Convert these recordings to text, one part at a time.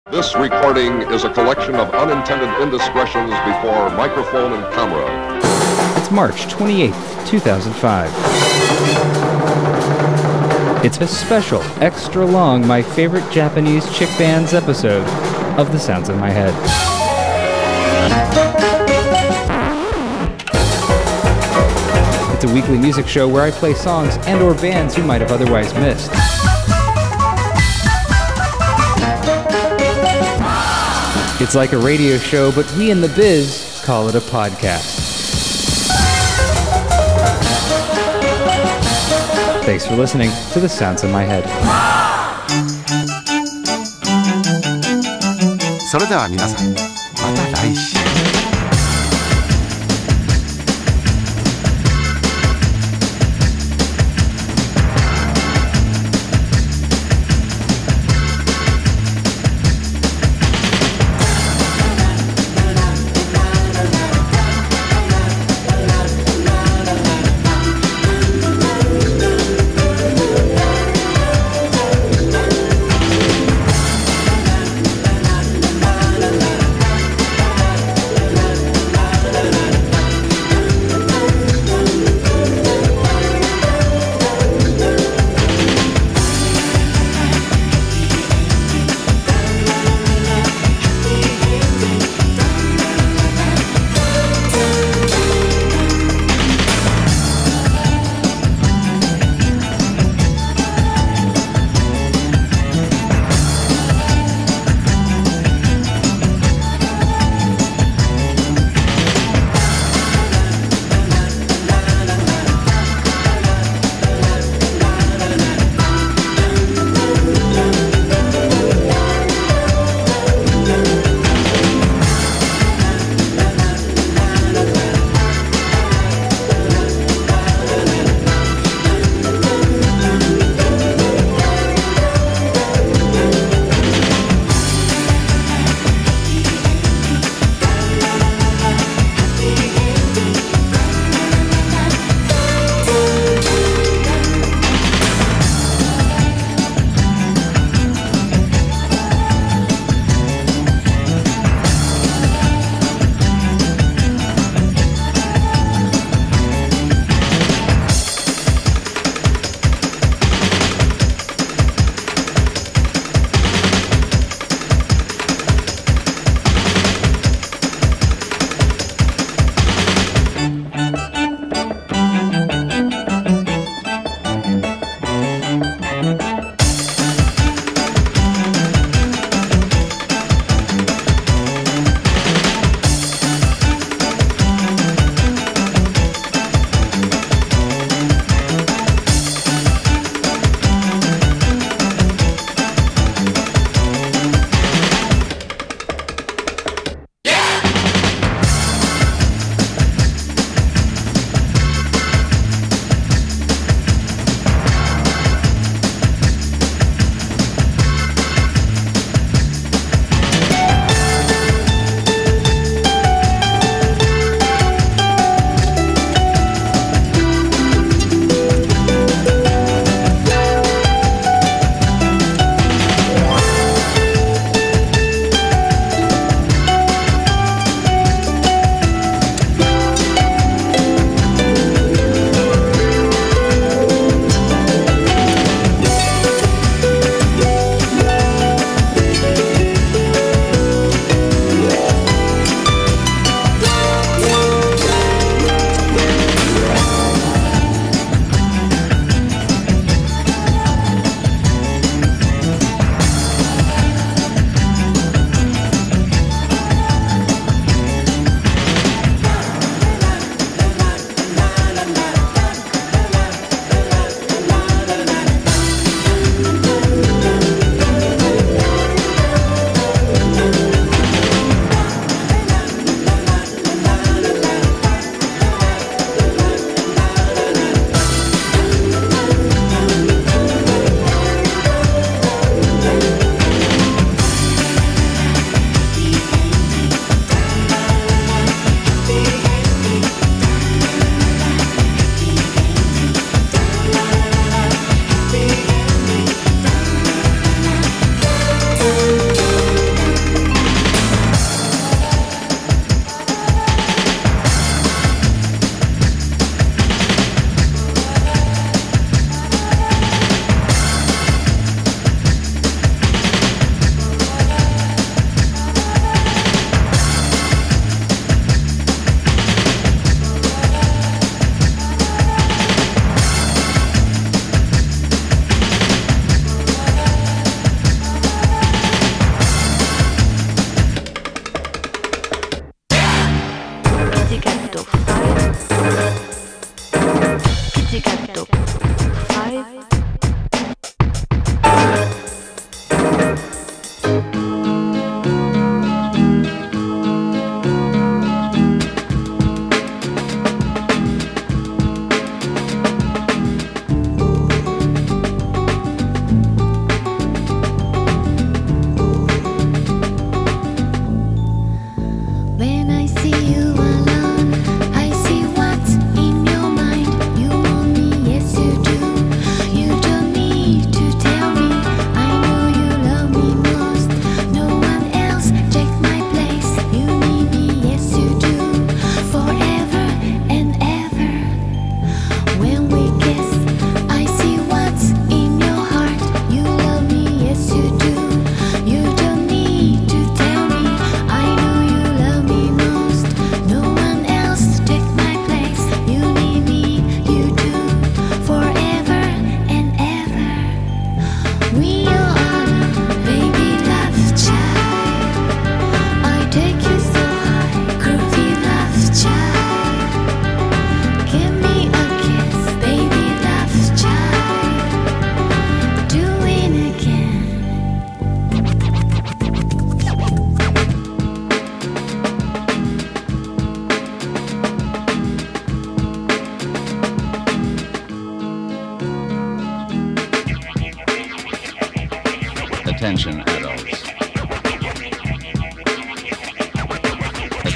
This recording is a collection of unintended indiscretions before microphone and camera. It's March 28th, 2005. It's a special, extra long My Favorite Japanese Chick Bands episode of The Sounds in My Head. It's a weekly music show where I play songs and or bands you might have otherwise missed. It's like a radio show, but we in the biz call it a podcast. Thanks for listening to The Sounds in My Head. それでは皆さん、また来週。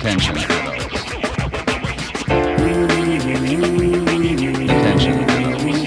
Attention adults. Attention adults.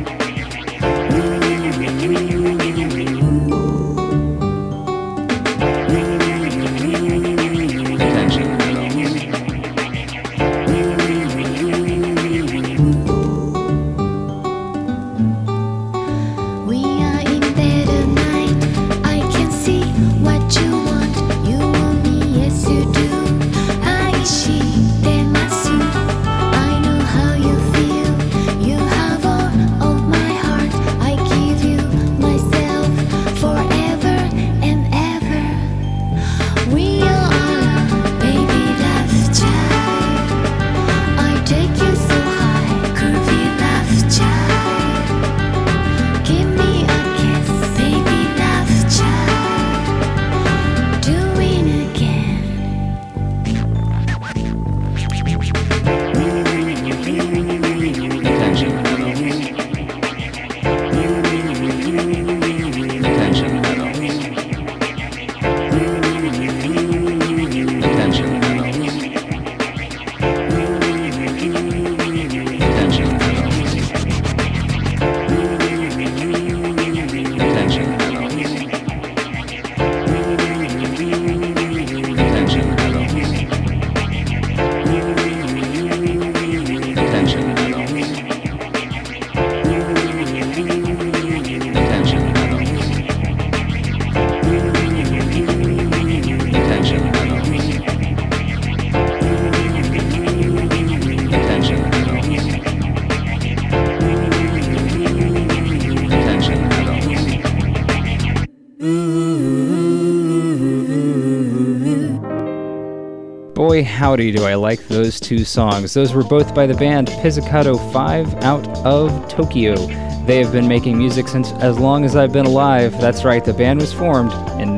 Boy, howdy do I like those two songs. Those were both by the band Pizzicato 5 out of Tokyo. They have been making music since as long as I've been alive. That's right, the band was formed in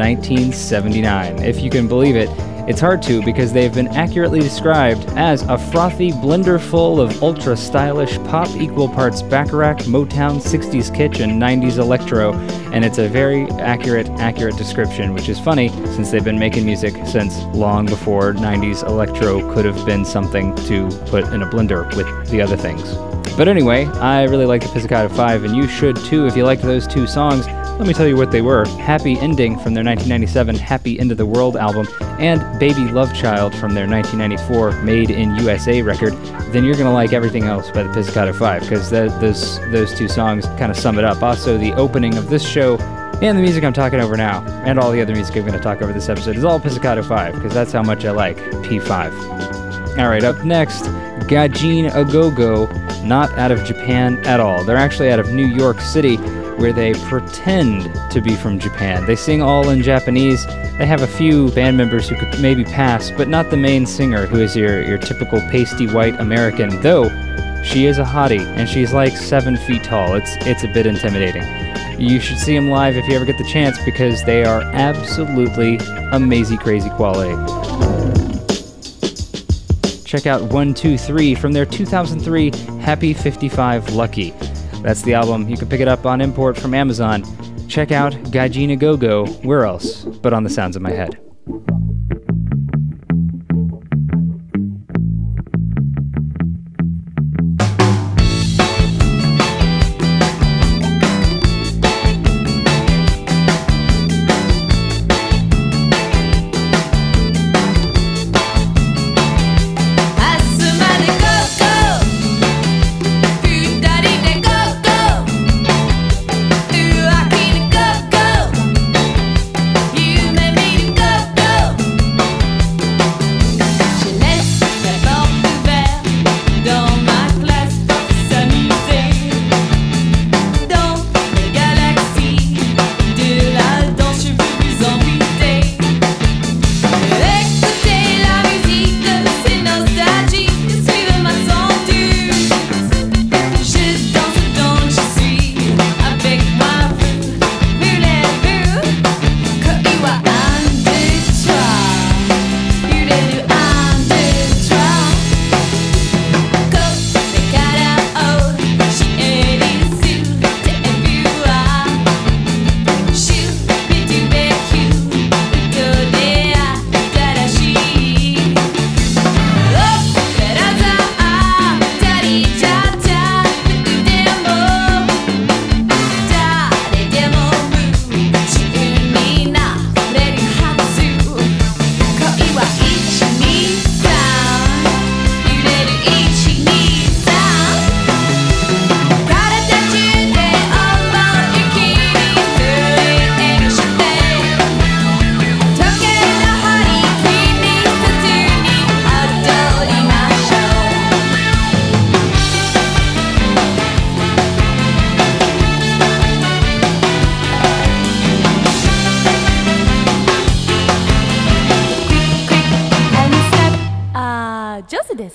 1979. If you can believe it, it's hard to because they've been accurately described as a frothy blender full of ultra-stylish pop equal parts Bacharach, Motown, 60s kitsch, and 90s electro, and it's a very accurate description, which is funny since they've been making music since long before 90s electro could have been something to put in a blender with the other things. But anyway, I really like the Pizzicato 5, and you should too if you liked those two songs. Let me tell you what they were. Happy Ending from their 1997 Happy End of the World album, and Baby Love Child from their 1994 Made in USA record. Then you're going to like everything else by the Pizzicato 5, because those two songs kind of sum it up. Also, the opening of this show and the music I'm talking over now, and all the other music I'm going to talk over this episode, is all Pizzicato 5, because that's how much I like P5. Alright, up next, Gaijin Agogo, not out of Japan at all. They're actually out of New York City, where they pretend to be from Japan. They sing all in Japanese. They have a few band members who could maybe pass, but not the main singer, who is your typical pasty white American, though she is a hottie, and she's like 7 feet tall. It's a bit intimidating. You should see them live if you ever get the chance, because they are absolutely amazing, crazy quality. Check out 123 from their 2003 Happy 55 Lucky. That's the album. You can pick it up on import from Amazon. Check out Gaijin Agogo. Where else but on the Sounds of My Head? Go 上手です。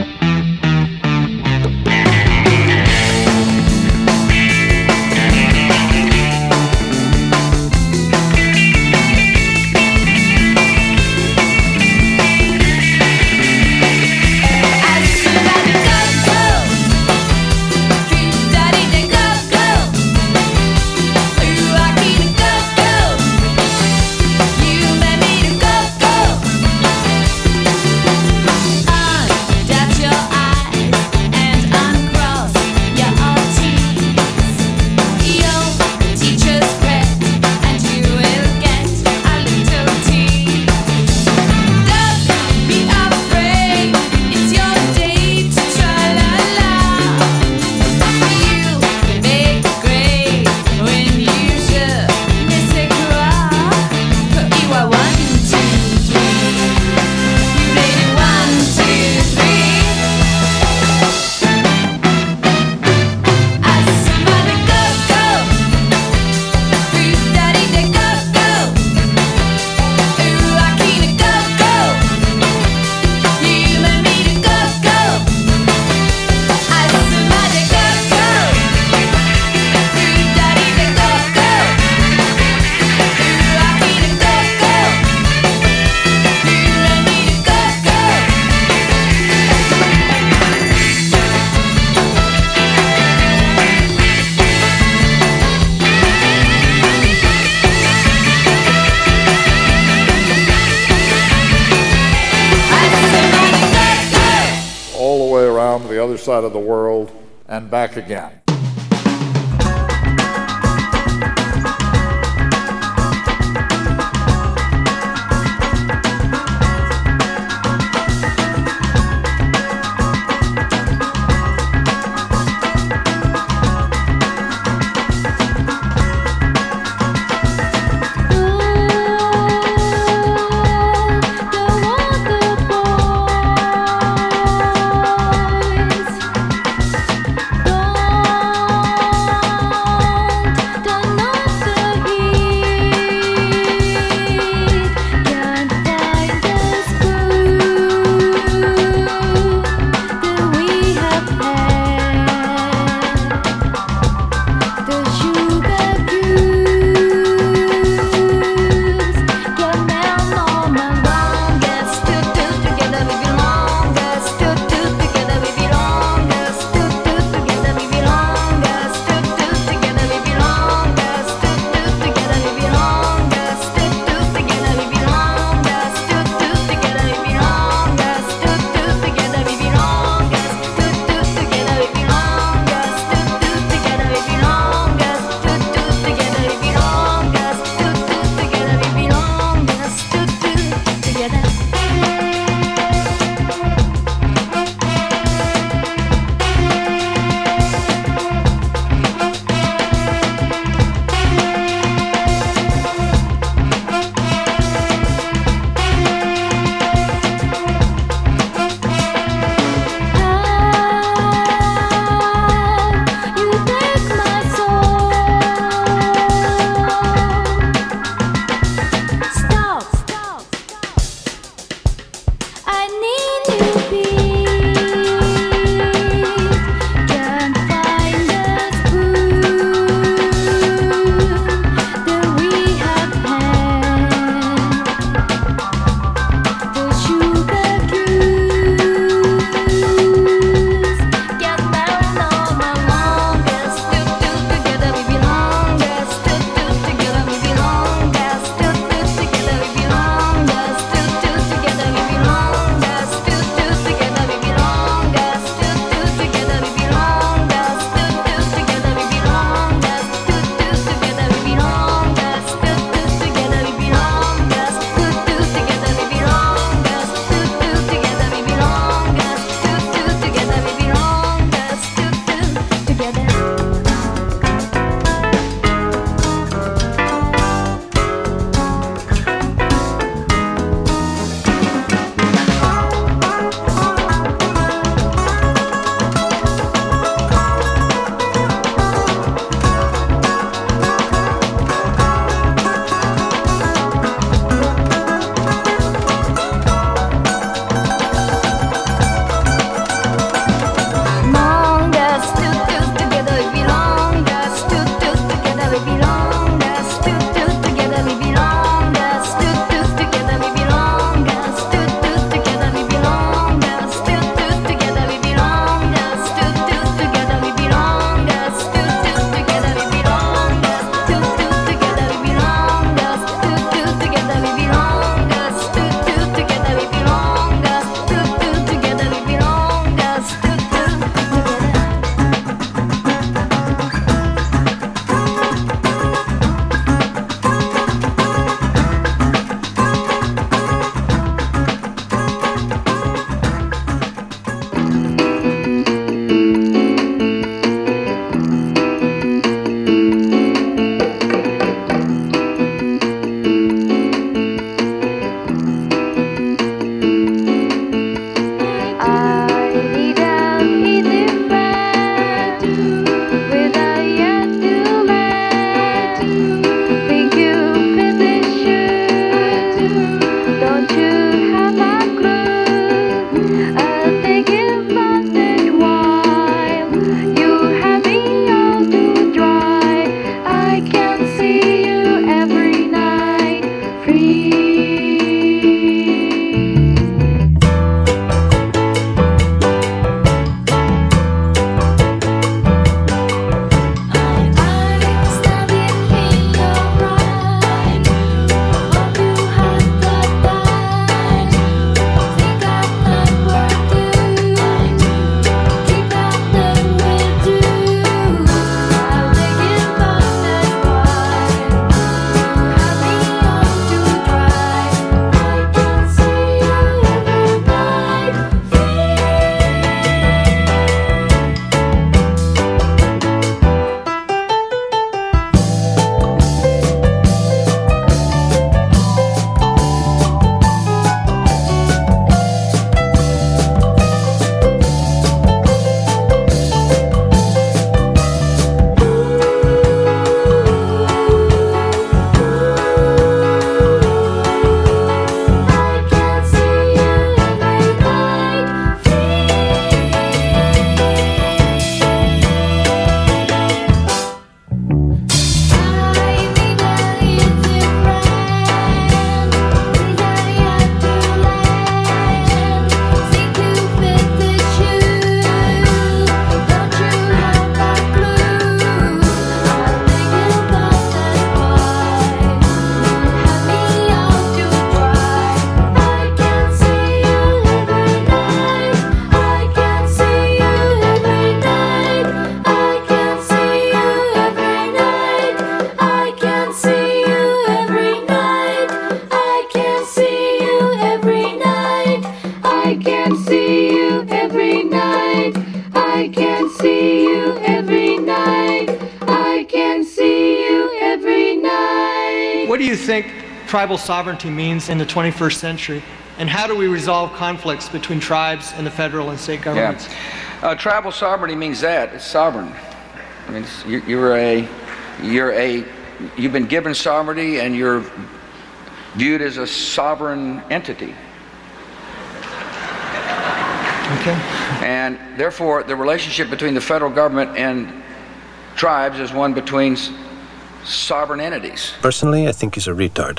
Side of the world and back again. Don't think tribal sovereignty means in the 21st century? And how do we resolve conflicts between tribes and the federal and state governments? Yeah. Tribal sovereignty means that. It's sovereign. I mean, you've been given sovereignty and you're viewed as a sovereign entity. Okay. And therefore, the relationship between the federal government and tribes is one between sovereign entities. Personally, I think he's a retard.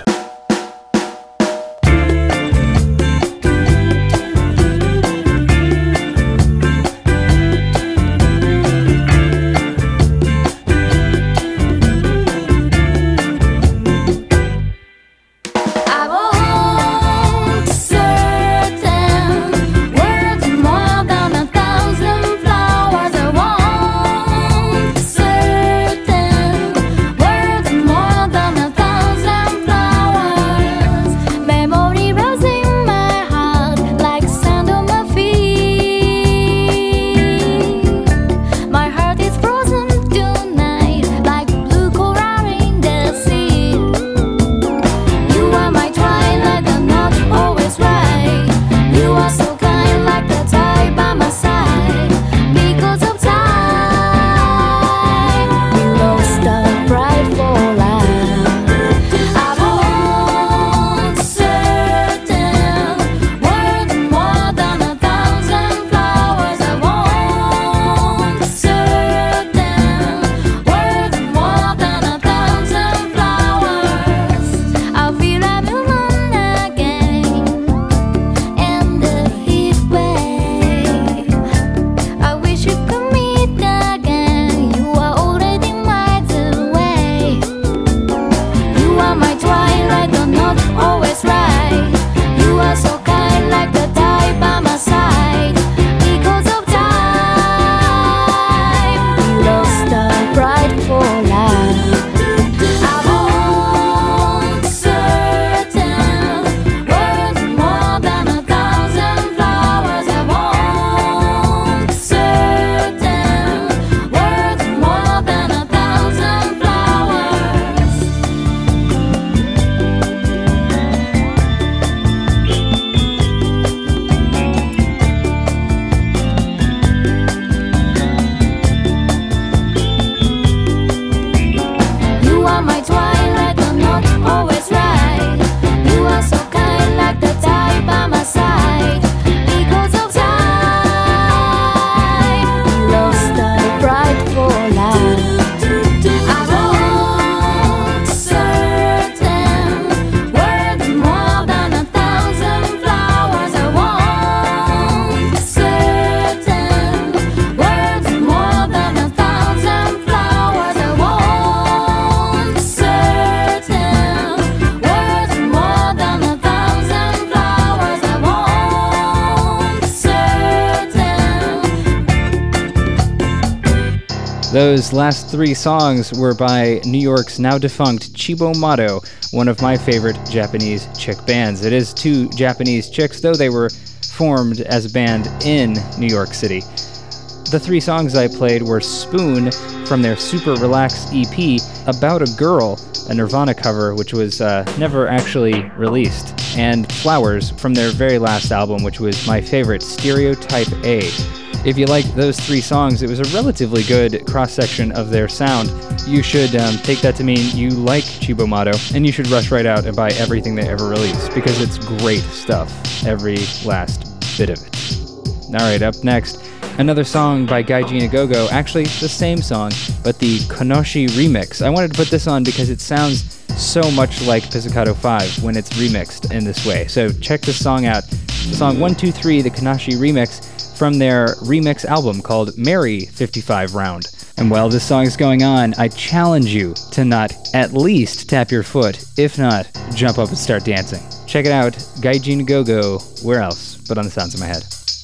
Those last three songs were by New York's now defunct Chibo Mato, one of my favorite Japanese chick bands. It is two Japanese chicks, though they were formed as a band in New York City. The three songs I played were Spoon from their Super Relax EP, About a Girl, a Nirvana cover which was never actually released, and Flowers from their very last album, which was my favorite, Stereotype A. If you liked those three songs, it was a relatively good cross-section of their sound. You should take that to mean you like Chibo Mato, and you should rush right out and buy everything they ever release, because it's great stuff, every last bit of it. Alright, up next, another song by Gaiji Nagogo, actually the same song, but the Konoshi remix. I wanted to put this on because it sounds so much like Pizzicato 5 when it's remixed in this way. So check this song out. The song 123, the Konoshi remix, from their remix album called Merry 55 Round. And while this song is going on, I challenge you to not at least tap your foot, if not, jump up and start dancing. Check it out, Gaiji Nagogo, where else but on the Sounds of My Head.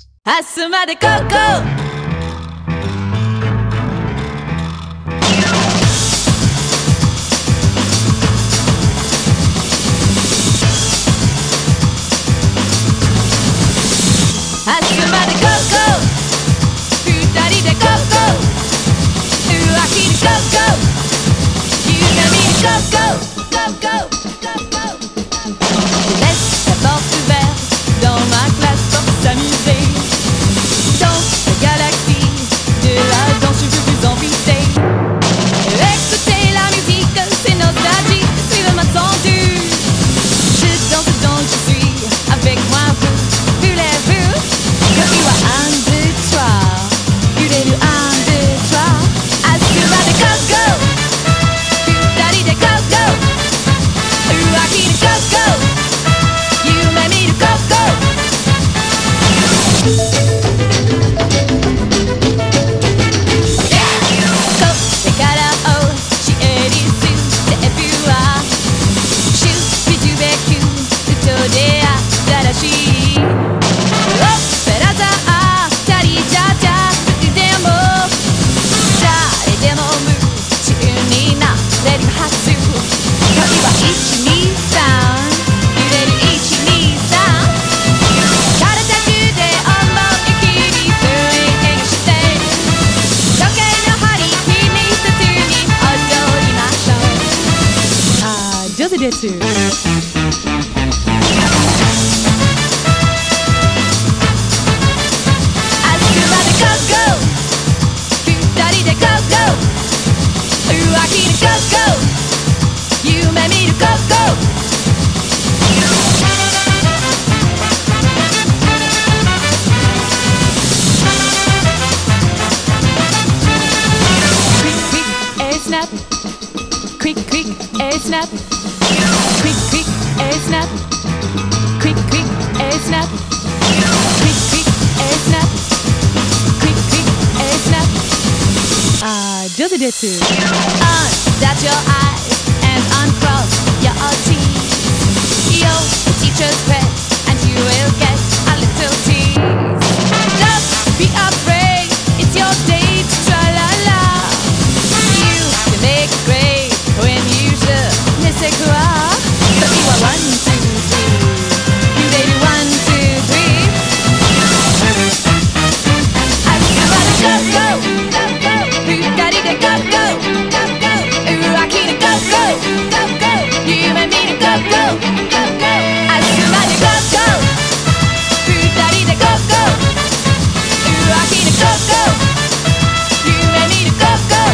Asumare Coco! Go, go, go, go, go. laisse la porte ouverte dans ma classe pour s'amuser. Dans la galaxie de la danse, je veux vous inviter. Écoutez la musique, c'est nostalgique, suivez-moi sans doute. Je danse donc je suis avec moi, voulez-vous? Que tu as 1, 2, 3, voulez-vous 1, 2, 3? Asuma de Coco, Futari de Coco, Uaki de Coco, Yume mi de Coco. Too. Asuma de Coco, Futari de Coco, Uaki de Coco, Yume mi de Coco. Quick, quick, and snap. Quick, quick, and snap. Quick, quick, and snap. Quick, quick, and snap. Quick, quick, and snap. Quick, quick, and snap. Just did too. Dot your eyes and uncross your teeth. You're the teacher's pet, and you will get a little tease. Don't be afraid, it's your day to try la la. You can make it great when you should miss it. 1, 2, 3. You baby 1, 2, 3. Asuma de Coco, Futari de Coco, Uaki de Coco, Yume mi de Coco. Asuma de Coco, Futari de Coco, Uaki de Coco, Yume mi de Coco.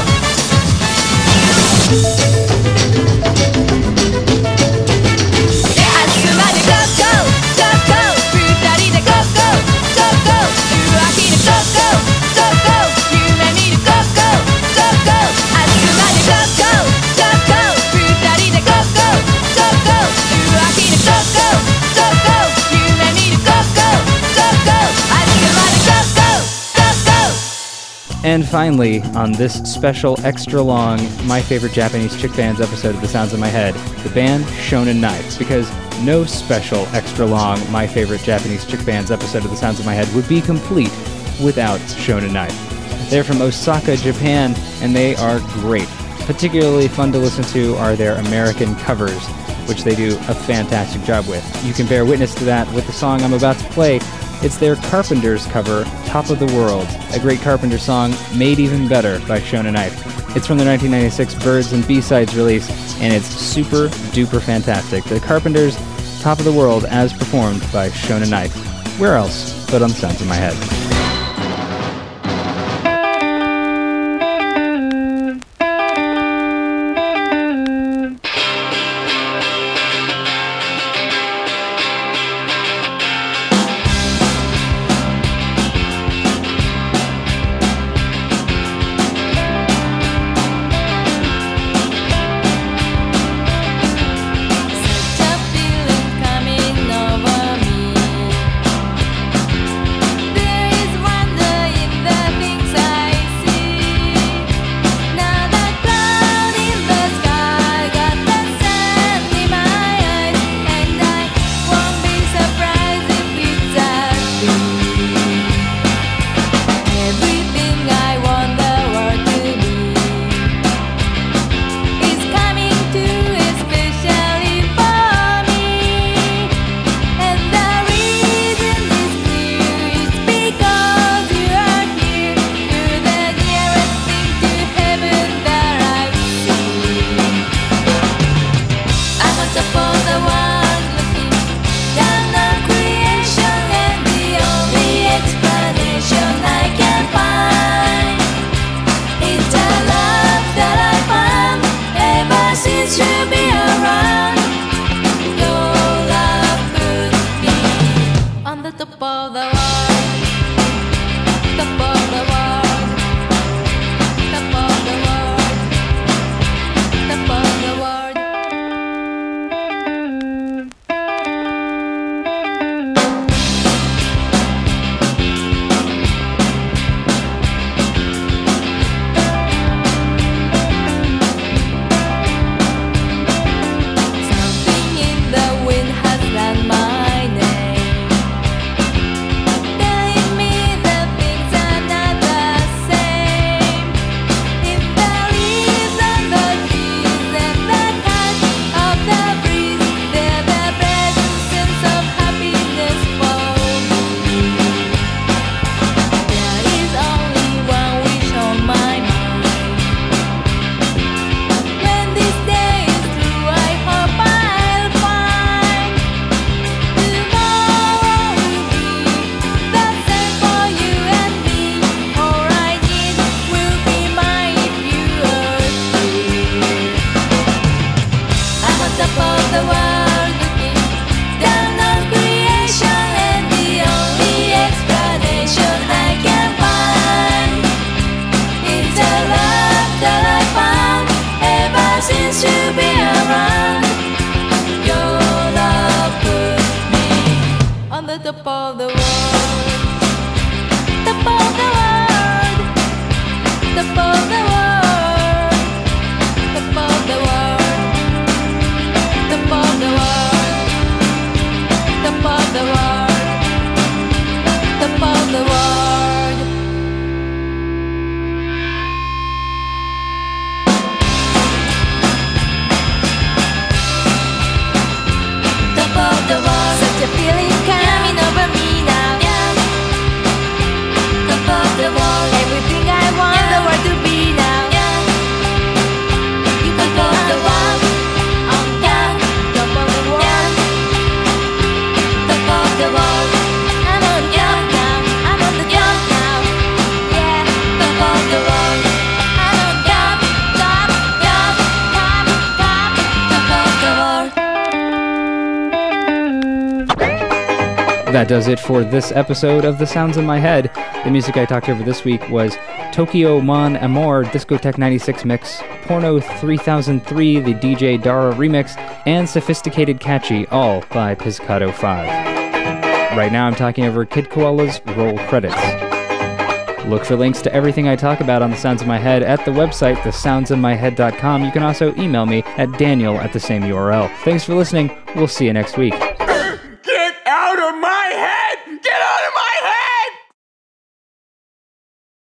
And finally, on this special extra long My Favorite Japanese Chick Bands episode of The Sounds of My Head, the band Shonen Knife, because no special extra long My Favorite Japanese Chick Bands episode of The Sounds of My Head would be complete without Shonen Knife. They're from Osaka, Japan, and they are great. Particularly fun to listen to are their American covers, which they do a fantastic job with. You can bear witness to that with the song I'm about to play. It's their Carpenters cover, Top of the World, a great Carpenter song made even better by Shonen Knife. It's from their 1996 Birds and B-Sides release, and it's super duper fantastic. The Carpenters' Top of the World as performed by Shonen Knife. Where else but on the Sounds of My Head? There is top of the world. Top of the world. Top of the world. Top of the world. Top of the world. Top of the world. Top of the world. Top of the world. Such a feeling coming over me now. Top of the world. Everything I want the world to be now. You can top of the world. On top. Top of the world. Top of the world. I'm on the job now. I'm on the job now. Yeah. Top of the world. I'm on top. Top. Top. Top. Top. Top of the world. That does it for this episode of The Sounds in My Head. The music I talked over this week was Tokyo Mon Amour Discotheque 96 mix, Porno 3003 the DJ Dara remix, and Sophisticated Catchy, all by Pizzicato 5. Right now I'm talking over Kid Koala's roll credits. Look for links to everything I talk about on The Sounds in My Head at the website, thesoundsinmyhead.com. You can also email me at Daniel at the same URL. Thanks for listening. We'll see you next week.